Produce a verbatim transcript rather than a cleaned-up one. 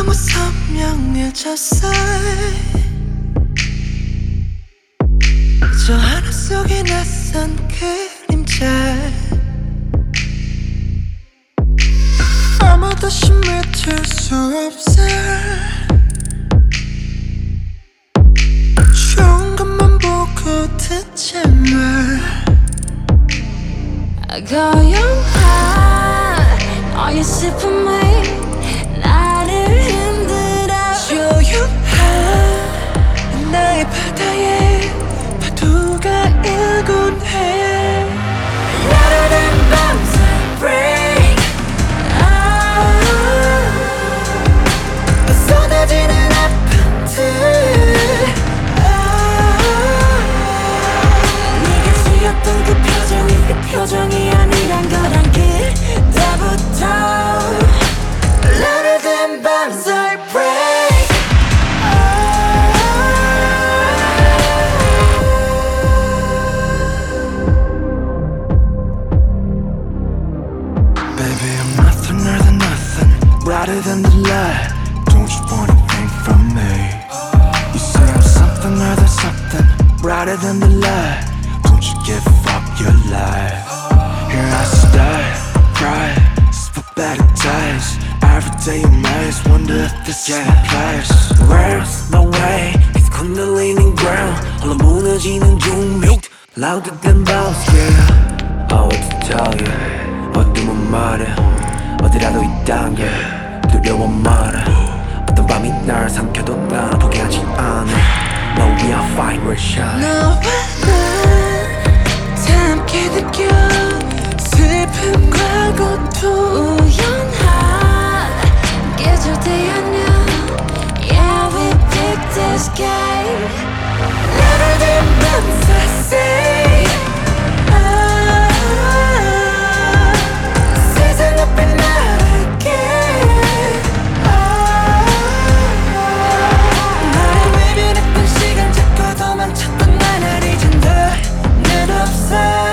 너무 선명해졌어. 저 하늘 속에 낯선 그림자, 아무도 심해질 수 없어. 좋은 것만 보고 듣지 마. 고요한 너의 슬픔이 나를 흔들어. 조용한 나의 바다에 파도가 일곤 해. 나르는 밤새 break. 쏟아지는 아픔들, 네가 지었던 그 표정이 그 표정이 아니란 걸 알게 때부터 나르는 밤새 break. Baby, I'm nothing more than nothing, brighter than the light. Don't you want anything from me? You say I'm something more than something, brighter than the light. Don't you give up your life? Here I stay, cry, for better days. Every day you maze, wonder if this is my place. Where's my way? It's kundalini ground. 홀로 무너지는 중력, louder than bells, yeah. Oh, what to tell you? 어둠은 말해, 어디라도 있단 게 두려워 말해. 어떤 밤이 날 삼켜도 난 포기하지 않아. No, we are fine, we're shine. 너와 난 함께 느껴 슬픔과 고통. 우연한 계절대 아냐. Yeah, we picked this game. 나를 든 밤새 say 세상 앞에 나갈게. 나를 외면했던 시간 잡고 도망쳤던 나를 잊은 너는 없어.